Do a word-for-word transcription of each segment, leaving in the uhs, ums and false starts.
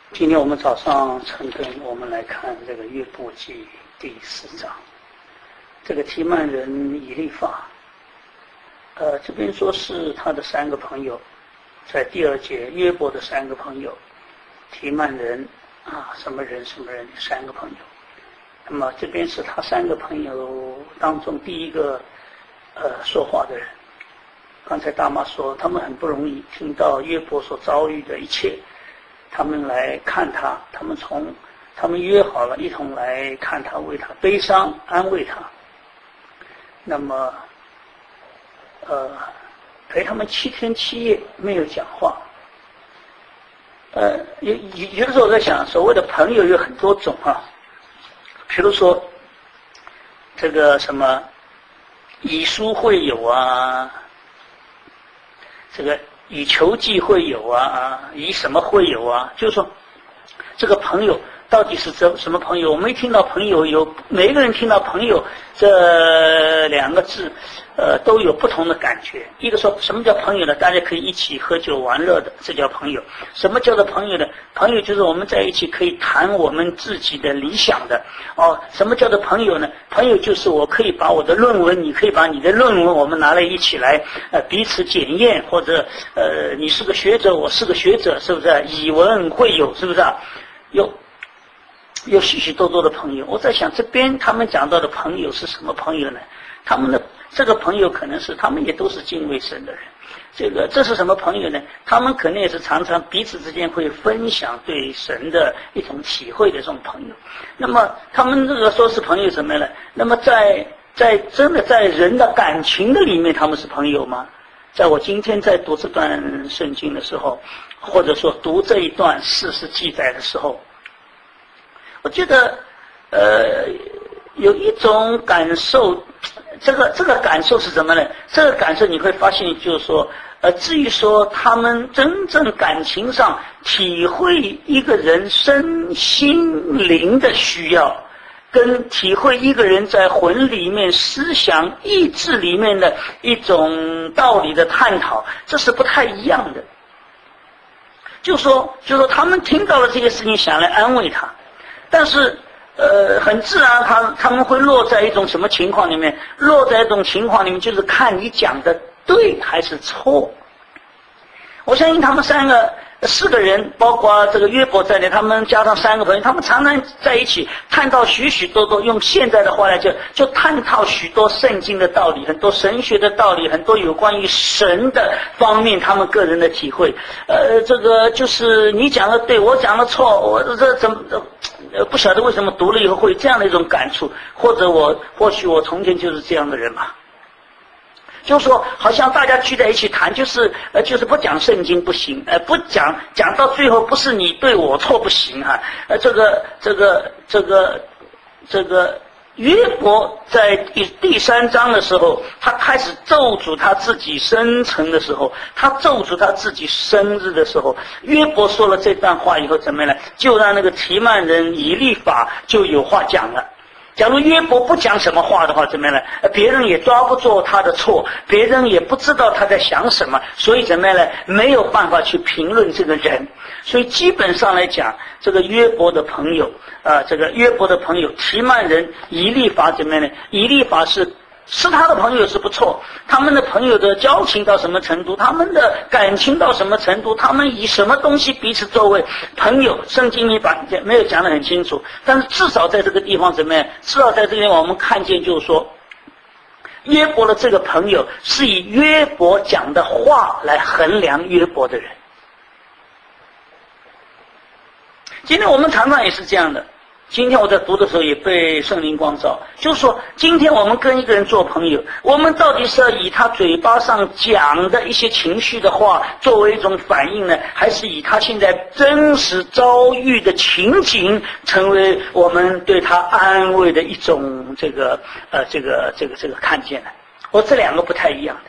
今天我们早上晨更，我们来看这个约伯记第四章。这个提曼人以利法，呃，这边说是他的三个朋友，在第二节约伯的三个朋友，提曼人啊，什么人什么人三个朋友。那么这边是他三个朋友当中第一个呃说话的人。刚才大妈说，他们很不容易听到约伯所遭遇的一切。他们来看他，他们从他们约好了一同来看他，为他悲伤，安慰他。那么，呃，陪他们七天七夜没有讲话。呃，有有的时候我在想，所谓的朋友有很多种啊，比如说这个什么以书会友啊，这个。以求济会友啊，以什么会友啊？就是说，这个朋友到底是什什么朋友？我们一听到朋友，有每一个人听到朋友这两个字，呃，都有不同的感觉。一个说什么叫朋友呢？大家可以一起喝酒玩乐的，这叫朋友。什么叫做朋友呢？朋友就是我们在一起可以谈我们自己的理想的。哦，什么叫做朋友呢？朋友就是我可以把我的论文，你可以把你的论文，我们拿来一起来呃彼此检验，或者呃你是个学者，我是个学者，是不是？以文会友，是不是啊？有有许许多多的朋友。我在想，这边他们讲到的朋友是什么朋友呢？他们的这个朋友可能是他们也都是敬畏神的人。这个这是什么朋友呢？他们可能也是常常彼此之间会分享对神的一种体会的这种朋友。那么他们这个说是朋友什么呢？那么在在真的在人的感情的里面，他们是朋友吗？在我今天在读这段圣经的时候，或者说读这一段事实记载的时候，我觉得呃有一种感受，这个这个感受是什么呢？这个感受你会发现，就是说呃至于说他们真正感情上体会一个人身心灵的需要，跟体会一个人在魂里面思想意志里面的一种道理的探讨，这是不太一样的。就说就说他们听到了这个事情，想来安慰他，但是呃很自然他他们会落在一种什么情况里面？落在一种情况里面，就是看你讲的对还是错。我相信他们三个四个人，包括这个约伯在内，他们加上三个朋友，他们常常在一起探讨许许多多，用现在的话来讲，就探讨许多圣经的道理，很多神学的道理，很多有关于神的方面他们个人的体会。呃，这个就是你讲的对，我讲的错，我这怎么呃不晓得为什么读了以后会这样的一种感触，或者我或许我从前就是这样的人吧。就是说，好像大家聚在一起谈，就是呃，就是不讲圣经不行，呃，不讲讲到最后不是你对我错不行哈、啊，呃，这个这个这个这个约伯在第第三章的时候，他开始咒诅他自己生辰的时候，他咒诅他自己生日的时候，约伯说了这段话以后怎么样呢？就让那个提曼人以利法就有话讲了。假如约伯不讲什么话的话，怎么样呢？别人也抓不住他的错，别人也不知道他在想什么，所以怎么样呢？没有办法去评论这个人。所以基本上来讲，这个约伯的朋友，啊、呃，这个约伯的朋友提曼人以利法怎么样呢？以利法是。是他的朋友是不错，他们的朋友的交情到什么程度，他们的感情到什么程度，他们以什么东西彼此作为朋友，圣经里把没有讲得很清楚，但是至少在这个地方怎么样？至少在这个地方我们看见，就是说约伯的这个朋友是以约伯讲的话来衡量约伯的人。今天我们常常也是这样的。今天我在读的时候也被圣灵光照，就是说今天我们跟一个人做朋友，我们到底是要以他嘴巴上讲的一些情绪的话作为一种反应呢，还是以他现在真实遭遇的情景成为我们对他安慰的一种这个呃这个这个这个看见呢？我这两个不太一样的。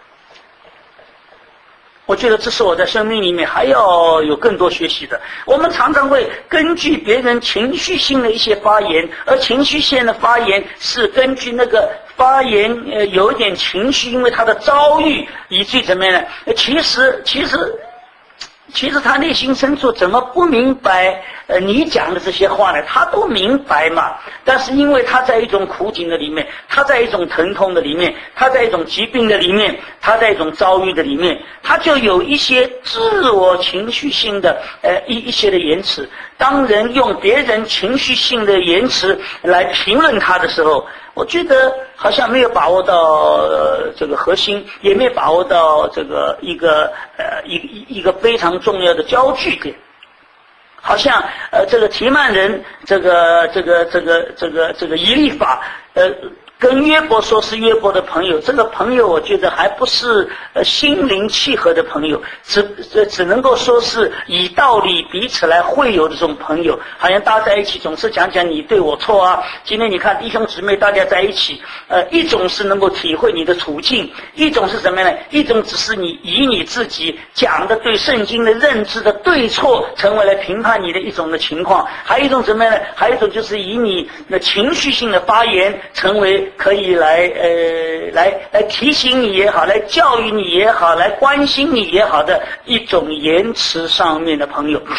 我觉得这是我在生命里面还要有更多学习的。我们常常会根据别人情绪性的一些发言，而情绪性的发言是根据那个发言呃有一点情绪，因为他的遭遇以至于怎么样呢？其实其实其实他内心深处怎么不明白呃你讲的这些话呢？他都明白嘛，但是因为他在一种苦境的里面，他在一种疼痛的里面，他在一种疾病的里面，他在一种遭遇的里面，他就有一些自我情绪性的呃一一些的言辞。当人用别人情绪性的言辞来评论他的时候，我觉得好像没有把握到、呃、这个核心，也没有把握到这个一个呃一一个非常重要的焦距点。好像呃这个提曼人这个这个这个这个这个以利法呃跟约伯说是约伯的朋友，这个朋友我觉得还不是呃心灵契合的朋友，只只能够说是以道理彼此来会友的这种朋友，好像大家在一起总是讲讲你对我错啊。今天你看弟兄姊妹大家在一起，呃，一种是能够体会你的处境，一种是什么呢？一种只是你以你自己讲的对圣经的认知的对错，成为来评判你的一种的情况；还有一种什么呢？还有一种就是以你的情绪性的发言，成为可以来呃来来提醒你也好，来教育你也好，来关心你也好的一种言辞上面的朋友。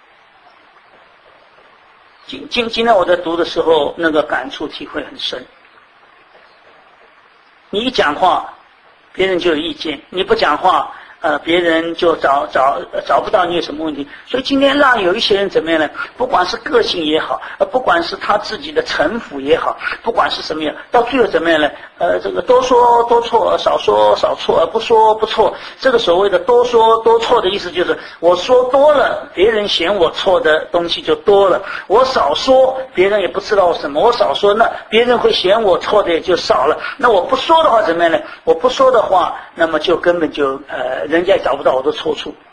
今今今天我在读的时候，那个感触体会很深。你一讲话，别人就有意见；你不讲话，呃，别人就找找找不到你有什么问题。所以今天让有一些人怎么样呢？不管是个性也好，呃，不管是他自己的城府也好，不管是什么样，到最后怎么样呢？呃，这个多说多错，少说少错，不说不错。这个所谓的多说多错的意思就是，我说多了，别人嫌我错的东西就多了；我少说，别人也不知道什么；我少说，那别人会嫌我错的也就少了。那我不说的话怎么样呢？我不说的话，那么就根本就呃。人家也找不到我的错处。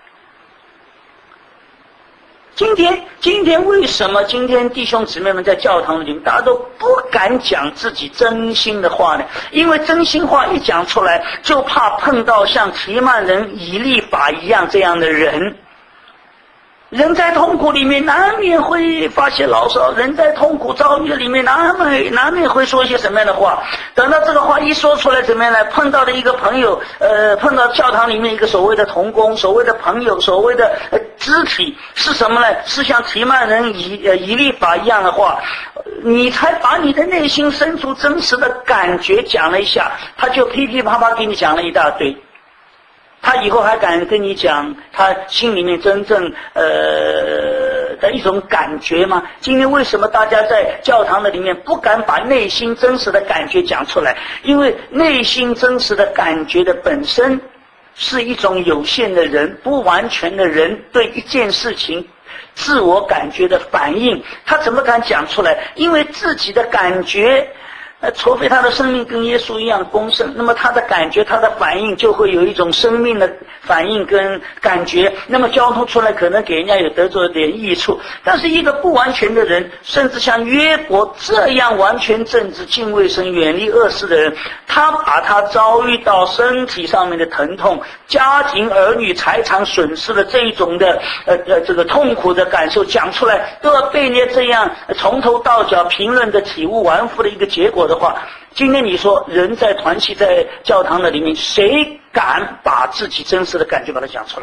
今天，今天为什么今天弟兄姊妹们在教堂里面，大家都不敢讲自己真心的话呢？因为真心话一讲出来，就怕碰到像提曼人以利法一样这样的人。人在痛苦里面难免会发些牢骚，人在痛苦遭遇里面难免难免会说一些什么样的话。等到这个话一说出来，怎么样呢？碰到的一个朋友，呃，碰到教堂里面一个所谓的同工，所谓的朋友，所谓的呃肢体是什么呢？是像提曼人以呃以利法一样的话，你才把你的内心深处真实的感觉讲了一下，他就噼噼啪啪给你讲了一大堆。他以后还敢跟你讲他心里面真正呃的一种感觉吗？今天为什么大家在教堂的里面不敢把内心真实的感觉讲出来？因为内心真实的感觉的本身是一种有限的人，不完全的人对一件事情自我感觉的反应，他怎么敢讲出来？因为自己的感觉呃，除非他的生命跟耶稣一样丰盛，那么他的感觉，他的反应就会有一种生命的反应跟感觉，那么交通出来可能给人家有得着一点益处。但是一个不完全的人，甚至像约伯这样完全正直、敬畏神、远离恶事的人，他把他遭遇到身体上面的疼痛、家庭、儿女、财产损失的这一种的呃呃这个痛苦的感受讲出来，都要被人家这样从头到脚评论的体无完肤的一个结果的话，今天你说人在团契在教堂的里面，谁敢把自己真实的感觉把它讲出来？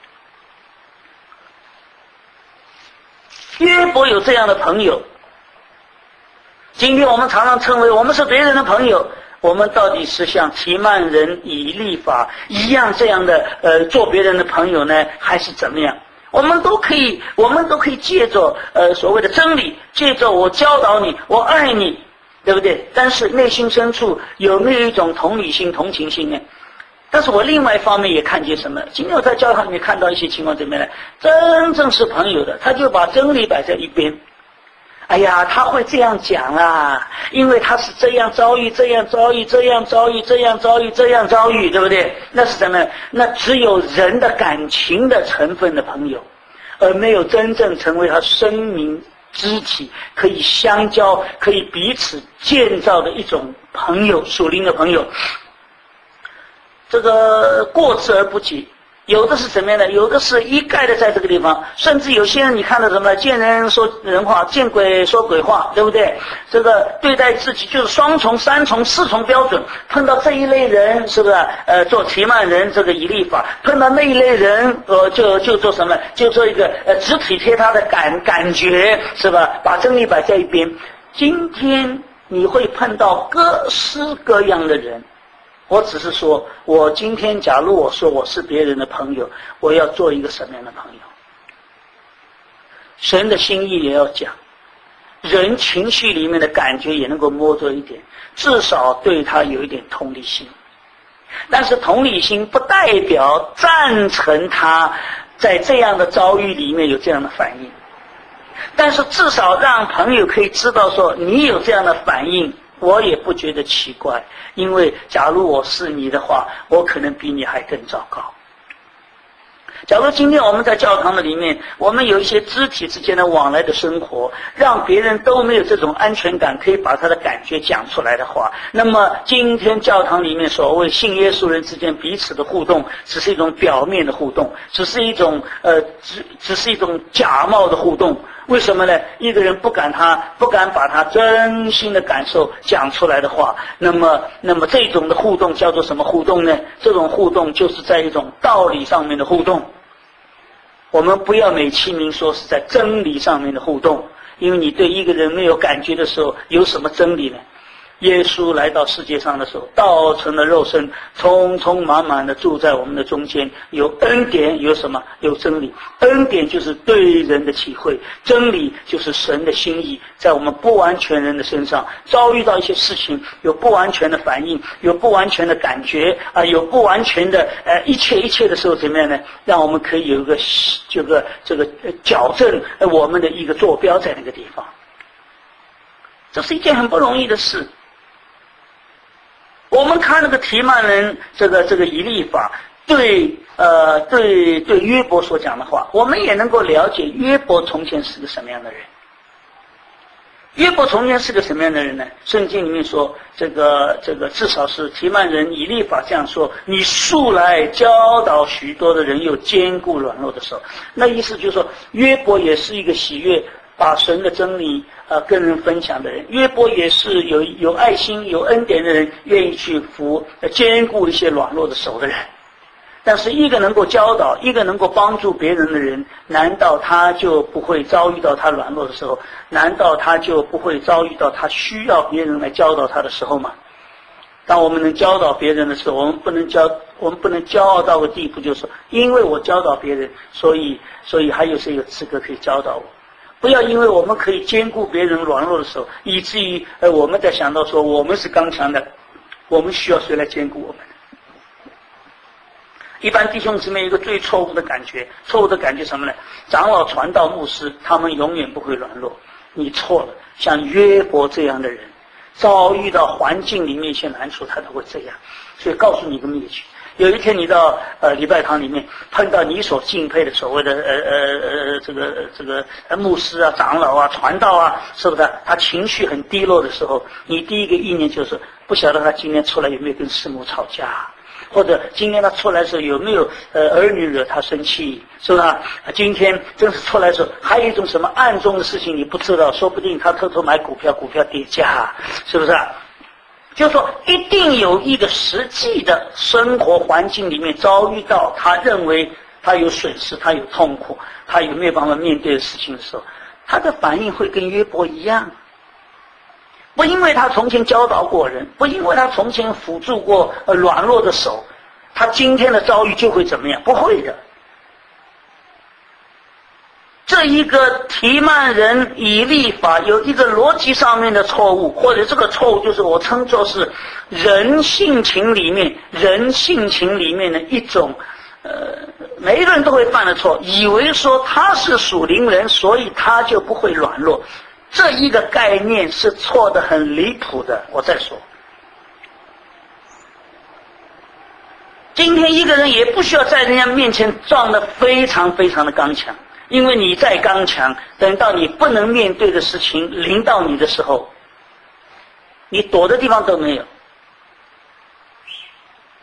约伯有这样的朋友，今天我们常常称为我们是别人的朋友，我们到底是像提曼人以利法一样这样的呃做别人的朋友呢，还是怎么样？我们都可以，我们都可以借着呃所谓的真理，借着我教导你，我爱你，对不对？但是内心深处有没有一种同理心、同情心呢？但是我另外一方面也看见什么？今天我在教堂里面看到一些情况怎么样呢？真正是朋友的，他就把真理摆在一边。哎呀，他会这样讲啦，因为他是这样遭遇，这样遭遇，这样遭遇，这样遭遇，这样遭遇，对不对？那是什么？那只有人的感情的成分的朋友，而没有真正成为他生命肢体，可以相交，可以彼此建造的一种朋友，属灵的朋友。这个过之而不及， 有的是怎么样的？有的是一概的在这个地方，甚至有些人你看到什么？见人说人话，见鬼说鬼话，对不对？这个对待自己就是双重、三重、四重标准。碰到这一类人，是不是？呃，做提曼人这个以利法；碰到那一类人，呃，就就做什么？就做一个呃只体贴他的感感觉，是吧？把真理摆在一边。今天你会碰到各式各样的人。我只是说，我今天假如我说我是别人的朋友，我要做一个什么样的朋友？神的心意也要讲，人情绪里面的感觉也能够摸着一点，至少对他有一点同理心。但是同理心不代表赞成他在这样的遭遇里面有这样的反应，但是至少让朋友可以知道说，你有这样的反应，我也不觉得奇怪，因为假如我是你的话，我可能比你还更糟糕。假如今天我们在教堂的里面，我们有一些肢体之间的往来的生活，让别人都没有这种安全感，可以把他的感觉讲出来的话，那么今天教堂里面所谓信耶稣人之间彼此的互动，只是一种表面的互动，只是一种呃，只只是一种假冒的互动。为什么呢？一个人不敢他不敢把他真心的感受讲出来的话，那么那么这种的互动叫做什么互动呢？这种互动就是在一种道理上面的互动。我们不要美其名说是在真理上面的互动，因为你对一个人没有感觉的时候，有什么真理呢？耶稣来到世界上的时候，道成了肉身，匆匆忙忙的住在我们的中间，有恩典，有什么？有真理。恩典就是对人的体会，真理就是神的心意，在我们不完全人的身上遭遇到一些事情，有不完全的反应，有不完全的感觉啊，有不完全的呃一切一切的时候怎么样呢？让我们可以有一个这个这个矫正我们的一个坐标在那个地方。这是一件很不容易的事。我们看那个提曼人这个这个以利法对呃对对约伯所讲的话，我们也能够了解约伯从前是个什么样的人。约伯从前是个什么样的人呢？圣经里面说，这个这个至少是提曼人以利法这样说：你素来教导许多的人，又坚固软弱的手。那意思就是说，约伯也是一个喜悦把神的真理呃跟人分享的人。约伯也是有有爱心有恩典的人，愿意去扶呃坚固一些软弱的手的人。但是一个能够教导，一个能够帮助别人的人，难道他就不会遭遇到他软弱的时候？难道他就不会遭遇到他需要别人来教导他的时候吗？当我们能教导别人的时候，我们不能教我们不能骄傲到个地步，就是说因为我教导别人，所以所以还有谁有资格可以教导我？不要因为我们可以兼顾别人软弱的时候，以至于呃我们在想到说我们是刚强的，我们需要谁来兼顾我们？一般弟兄姊妹有一个最错误的感觉，错误的感觉什么呢？长老、传道、牧师，他们永远不会软弱。你错了，像约伯这样的人，遭遇到环境里面一些难处，他都会这样。所以告诉你一个秘诀：有一天你到呃礼拜堂里面碰到你所敬佩的所谓的呃呃呃这个这个牧师啊、长老啊、传道啊，是不是？他情绪很低落的时候，你第一个意念就是不晓得他今天出来有没有跟师母吵架。或者今天他出来的时候有没有呃儿女惹他生气，是吧？今天正是出来的时候还有一种什么暗中的事情你不知道，说不定他偷偷买股票，股票跌价，是不是？就是说一定有一个实际的生活环境里面遭遇到他认为他有损失，他有痛苦，他有没有办法面对的事情的时候，他的反应会跟约伯一样。不因为他从前教导过人，不因为他从前辅助过呃软弱的手，他今天的遭遇就会怎么样？不会的。这一个提曼人以利法有一个逻辑上面的错误，或者这个错误就是我称作是人性情里面人性情里面的一种呃每一个人都会犯的错，以为说他是属灵人，所以他就不会软弱。这一个概念是错的很离谱的。我再说，今天一个人也不需要在人家面前装得非常非常的刚强，因为你再刚强，等到你不能面对的事情临到你的时候，你躲的地方都没有。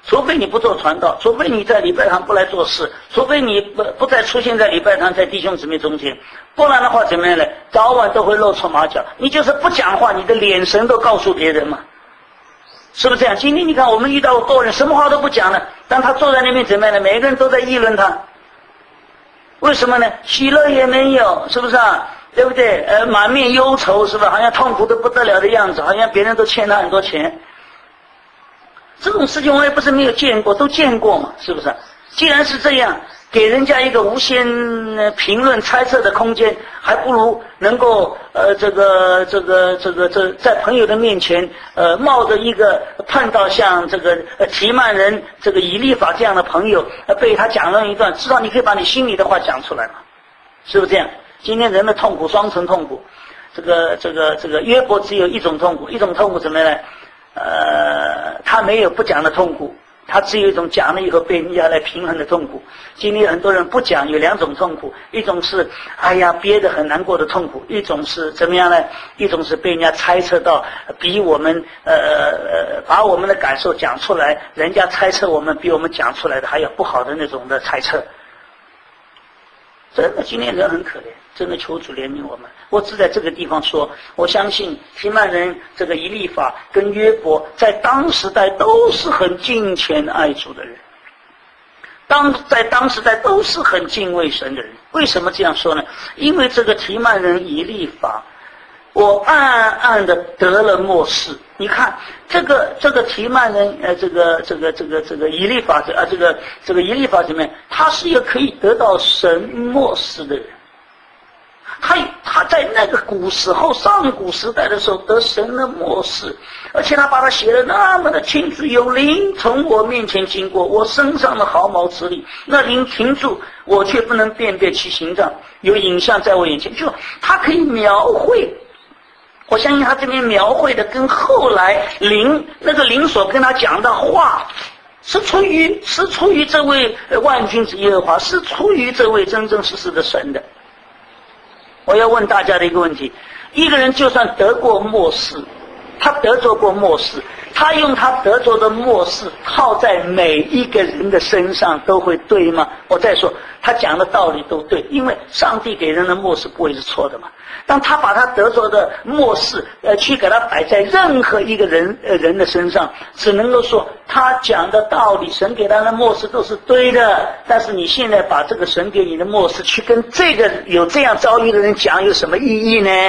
除非你不做传道，除非你在礼拜堂不来做事，除非你不不再出现在礼拜堂，在弟兄姊妹中间，不然的话怎么样呢？早晚都会露出马脚。你就是不讲话，你的眼神都告诉别人嘛，是不是这样？今天你看我们遇到多人什么话都不讲了，但他坐在那边怎么样呢？每个人都在议论他，为什么呢？喜乐也没有，是不是啊？对不对？呃，满面忧愁，是吧？好像痛苦得不得了的样子，好像别人都欠他很多钱。这种事情我也不是没有见过，都见过嘛，是不是？既然是这样，给人家一个无限评论猜测的空间，还不如能够呃这个这个这个这在朋友的面前呃冒着一个碰到像这个呃提曼人这个以利法这样的朋友，呃被他讲了一段，至少你可以把你心里的话讲出来嘛，是不是这样？今天人的痛苦双层痛苦，这个这个这个约伯只有一种痛苦，一种痛苦怎么样呢？呃，他没有不讲的痛苦，他只有一种讲了以后被人家来平衡的痛苦。今天很多人不讲，有两种痛苦，一种是哎呀憋得很难过的痛苦，一种是怎么样呢？一种是被人家猜测到比我们呃呃把我们的感受讲出来，人家猜测我们比我们讲出来的还要不好的那种的猜测。真的，今天人很可怜，真的求主怜悯我们。我只在这个地方说，我相信提曼人这个以利法跟约伯在当时代都是很敬虔爱主的人，当在当时代都是很敬畏神的人。为什么这样说呢？因为这个提曼人以利法，我暗暗的得了默示。你看这个这个提曼人呃这个这个这个这个以利法啊这个这个以利法怎么样？他是一个可以得到神默示的人。他他在那个古时候上古时代的时候得神的默示，而且他把它写得那么的清楚，有灵从我面前经过，我身上的毫毛之力，那灵停住，我却不能辨别其形状，有影像在我眼前，就他可以描绘。我相信他这边描绘的跟后来灵那个灵所跟他讲的话是出于是出于这位万军之耶和华，是出于这位真真实实的神的。我要问大家的一个问题，一个人就算得过默示，他得着过默示，他用他得着的默示套在每一个人的身上都会对吗？我再说，他讲的道理都对，因为上帝给人的默示不会是错的嘛。当他把他得着的默示呃去给他摆在任何一个人呃人的身上，只能够说他讲的道理，神给他的默示都是对的。但是你现在把这个神给你的默示去跟这个有这样遭遇的人讲，有什么意义呢？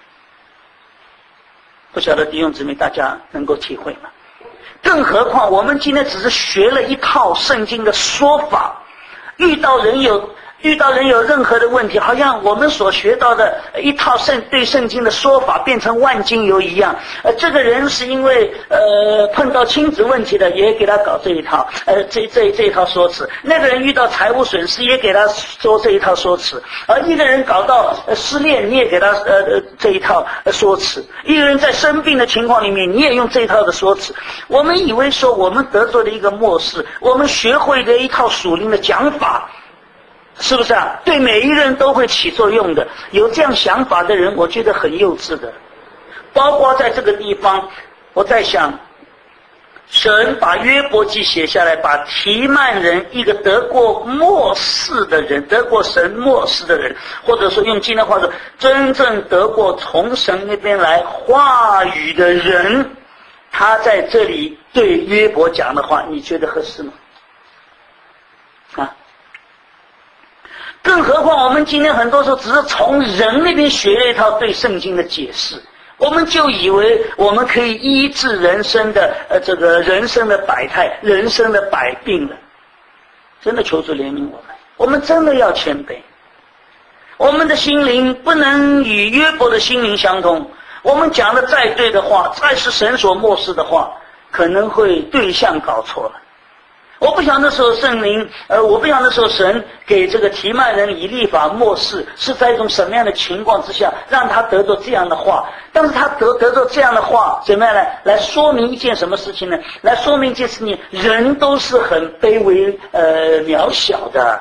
不晓得弟兄姊妹大家能够体会吗？更何况我们今天只是学了一套圣经的说法，遇到人有遇到人有任何的问题，好像我们所学到的一套圣对圣经的说法变成万金油一样。呃，这个人是因为呃碰到亲子问题的，也给他搞这一套，呃这这这一套说辞；那个人遇到财务损失，也给他说这一套说辞；而一个人搞到、呃、失恋，你也给他呃这一套、呃、说辞；一个人在生病的情况里面，你也用这一套的说辞。我们以为说我们得着的一个默示，我们学会的一套属灵的讲法。是不是啊？对每一个人都会起作用的。有这样想法的人，我觉得很幼稚的。包括在这个地方，我在想，神把约伯记写下来，把提曼人一个得过默示的人，得过神默示的人，或者说用今天话说，真正得过从神那边来话语的人，他在这里对约伯讲的话，你觉得合适吗？啊？更何况我们今天很多时候只是从人那边学了一套对圣经的解释，我们就以为我们可以医治人生的呃这个人生的百态，人生的百病了。真的求主怜悯我们，我们真的要谦卑。我们的心灵不能与约伯的心灵相同，我们讲的再对的话，再是神所默示的话，可能会对象搞错了。我不想那时候圣灵，呃，我不想那时候神给这个提曼人以利法默示是在一种什么样的情况之下，让他得着这样的话。但是他得得着这样的话，怎么样呢？来说明一件什么事情呢？来说明一件事情，人都是很卑微、呃渺小的。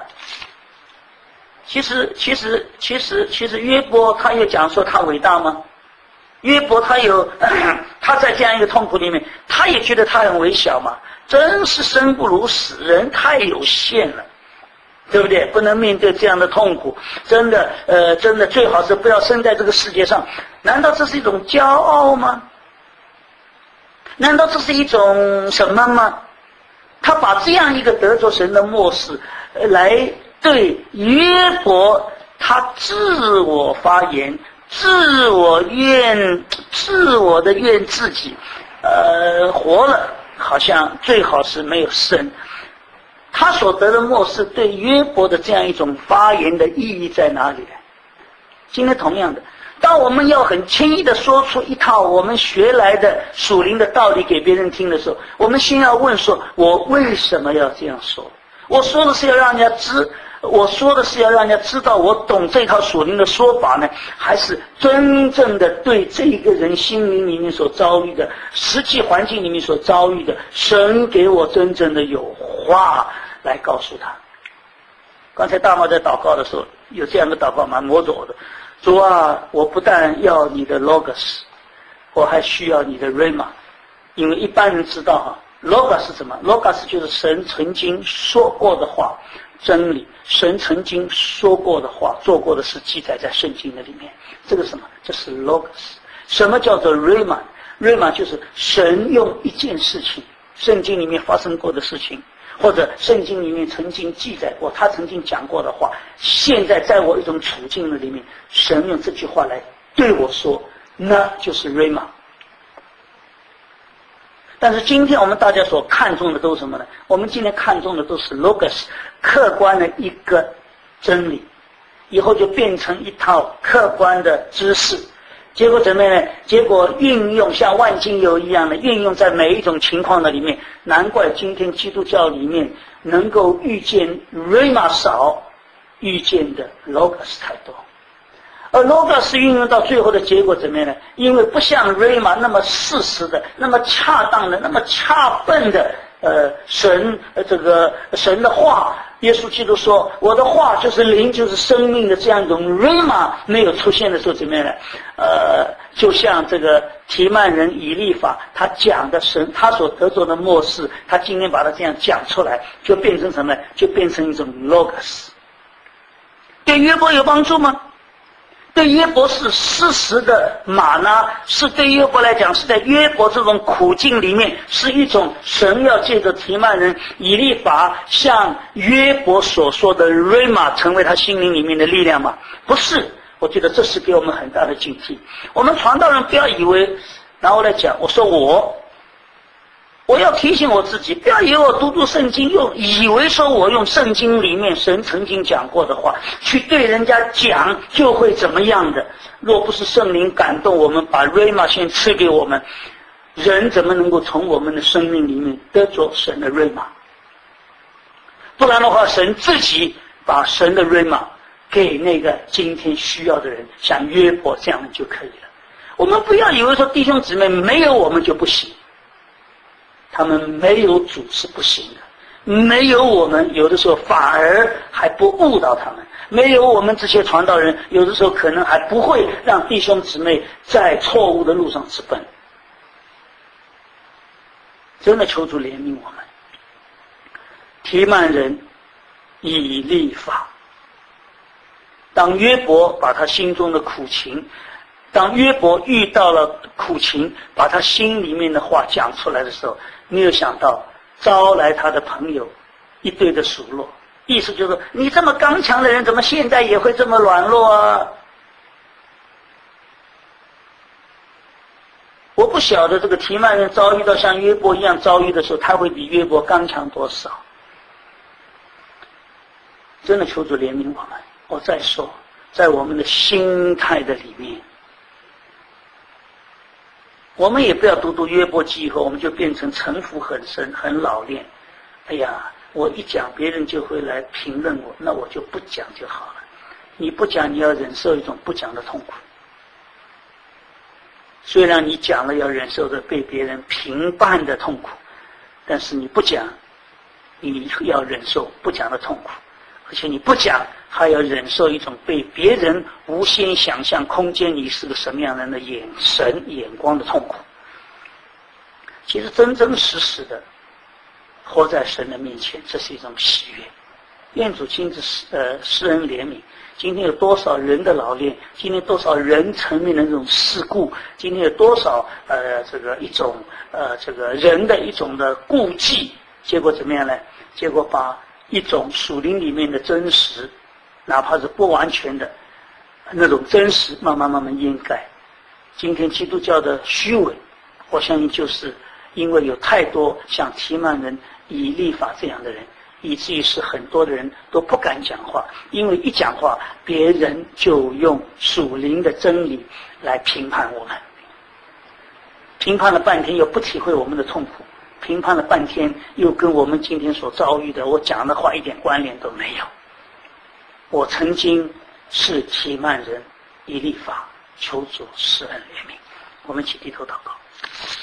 其实，其实，其实，其实约伯他也讲说他伟大吗？ 约伯他有他在这样一个痛苦里面，他也觉得他很微小嘛，真是生不如死，人太有限了，对不对？不能面对这样的痛苦，真的呃，真的最好是不要生在这个世界上。难道这是一种骄傲吗？难道这是一种什么吗？他把这样一个得着神的漠视来对约伯他自我发言，自我怨自我的怨自己呃活了，好像最好是没有生。他所得的漠视对约伯的这样一种发言的意义在哪里呢？今天同样的，当我们要很轻易的说出一套我们学来的属灵的道理给别人听的时候，我们先要问说，我为什么要这样说？我说的是要让人家知，我说的是要让人家知道我懂这套属灵的说法呢，还是真正的对这个人心灵里面所遭遇的实际环境里面所遭遇的，神给我真正的有话来告诉他。刚才大妈在祷告的时候有这样的祷告蛮摸着我的，主啊，我不但要你的 logos， 我还需要你的 rhema。 因为一般人知道哈 logos 是什么？ logos 就是神曾经说过的话，真理，神曾经说过的话，做过的事记载在圣经的里面，这个什么？这是 logos。 什么叫做 rhema？ rhema 就是神用一件事情，圣经里面发生过的事情，或者圣经里面曾经记载过他曾经讲过的话，现在在我一种处境的里面，神用这句话来对我说，那就是 rhema。 但是今天我们大家所看重的都是什么呢？我们今天看重的都是 logos， 客观的一个真理，以后就变成一套客观的知识，结果怎么样呢？结果运用像万金油一样的运用在每一种情况的里面，难怪今天基督教里面能够遇见 rhema 少，遇见的 logos 太多。而 logos 运用到最后的结果怎么样呢？因为不像 rhema 那么事实的，那么恰当的，那么恰笨的呃神呃这个神的话，耶稣基督说我的话就是灵就是生命的这样一种 rhema 没有出现的时候怎么样呢？呃就像这个提曼人以利法他讲的神他所得着的默示，他今天把它这样讲出来，就变成什么？就变成一种 logos。 对约伯有帮助吗？对约伯是事实的玛纳，是对约伯来讲，是在约伯这种苦境里面，是一种神要借着提曼人以利法向约伯所说的 rhema 成为他心灵里面的力量吗？不是。我觉得这是给我们很大的警惕。我们传道人不要以为，然后来讲，我说我我要提醒我自己，不要以为我读读圣经，又以为说我用圣经里面神曾经讲过的话去对人家讲就会怎么样的。若不是圣灵感动我们，把 rhema 先赐给我们，人怎么能够从我们的生命里面得着神的 rhema？ 不然的话，神自己把神的 rhema 给那个今天需要的人，像约伯这样就可以了。我们不要以为说弟兄姊妹没有我们就不行，他们没有主是不行的，没有我们有的时候反而还不误导他们，没有我们这些传道人有的时候可能还不会让弟兄姊妹在错误的路上直奔。真的求主怜悯我们。提曼人以利法，当约伯把他心中的苦情，当约伯遇到了苦情，把他心里面的话讲出来的时候，没有想到招来他的朋友一堆的数落，意思就是说，你这么刚强的人怎么现在也会这么软弱啊？我不晓得这个提曼人遭遇到像约伯一样遭遇的时候，他会比约伯刚强多少。真的求主怜悯我们。我再说，在我们的心态的里面，我们也不要读读约伯记以后我们就变成城府很深很老练。哎呀，我一讲别人就会来评论我，那我就不讲就好了。你不讲，你要忍受一种不讲的痛苦。虽然你讲了要忍受着被别人评判的痛苦，但是你不讲，你要忍受不讲的痛苦，而且你不讲还要忍受一种被别人无限想象空间你是个什么样人的眼神眼光的痛苦。其实真真实实的活在神的面前，这是一种喜悦。愿主亲自呃施恩怜悯。今天有多少人的老练，今天多少人层面的这种事故，今天有多少呃这个一种呃这个人的一种的顾忌，结果怎么样呢？结果把一种属灵里面的真实，哪怕是不完全的那种真实，慢慢慢慢掩盖。今天基督教的虚伪，我相信就是因为有太多像提曼人、以利法这样的人，以至于是很多的人都不敢讲话，因为一讲话，别人就用属灵的真理来评判我们，评判了半天又不体会我们的痛苦，评判了半天又跟我们今天所遭遇的我讲的话一点关联都没有。我曾经是提曼人，以利法，求主施恩怜悯。我们一起低头祷告。